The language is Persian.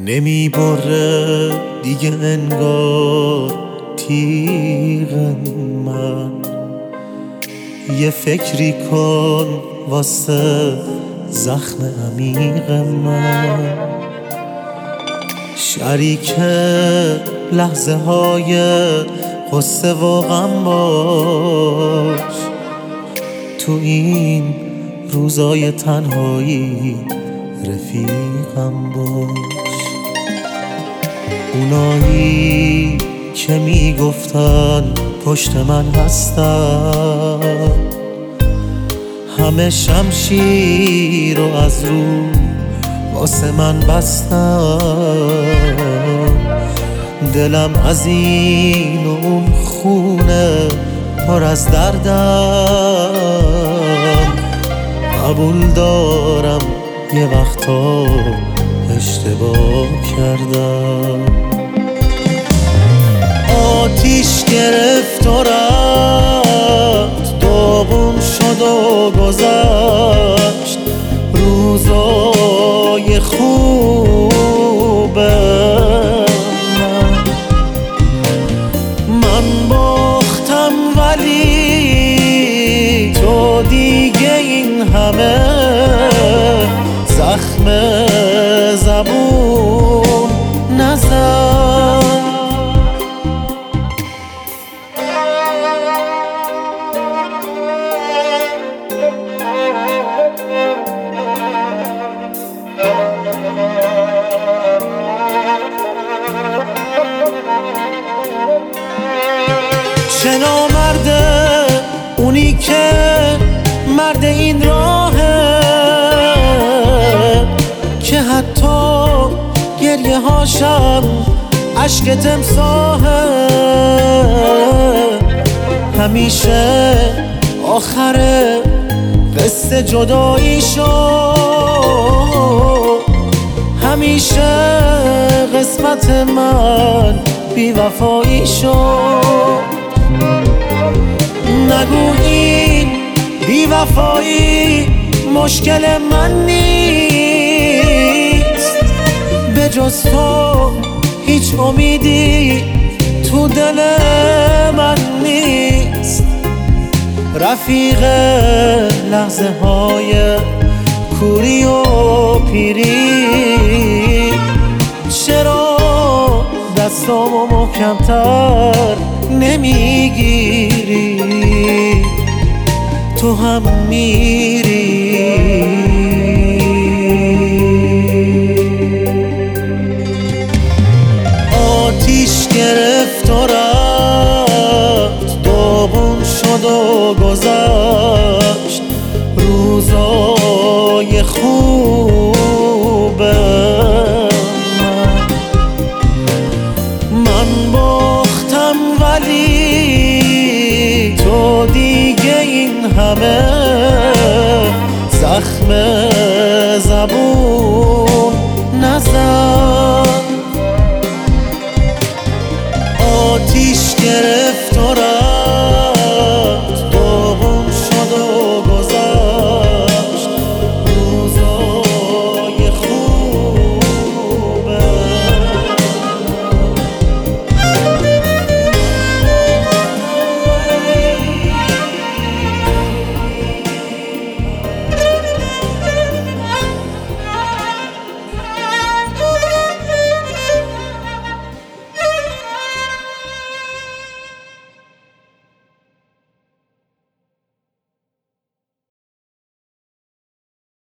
نمی بره دیگه انگار تیغ من. یه فکری کن واسه زخم عمیق من. شریک لحظه های غصه و غم باش، تو این روزای تنهایی رفیقم باش. اونایی که میگفتن پشت من هستن، همه شمشیر رو از رو واسه من بستن. دلم از این و اون خونه پر از دردم، قبول دارم یه وقتا اشتباه کردم. آتیش گرفت و رفت، داغون شد و گذشت روزای خوبه. من باختم ولی تو دیگه این همه زخم زبون نزن. چه نامرده اونی که مرد این راهه، که حتی گریه هاشم عشق تمساحه. همیشه آخر قصه جدایی شد، همیشه قسمت من بی‌وفایی شد. نگو این بی‌وفایی مشکل من نیست، به جز تو هیچ امیدی تو دل من نیست. رفیق لحظه های کوری و پیری، چرا دستامو محکم‌تر نمیگیری؟ تو هم میری. آتیش گرفت و رفت، داغون شد و گذشت روزای خوبه. من باختم ولی تو دیگه این همه زخم زبون نزن. آتیش گرفت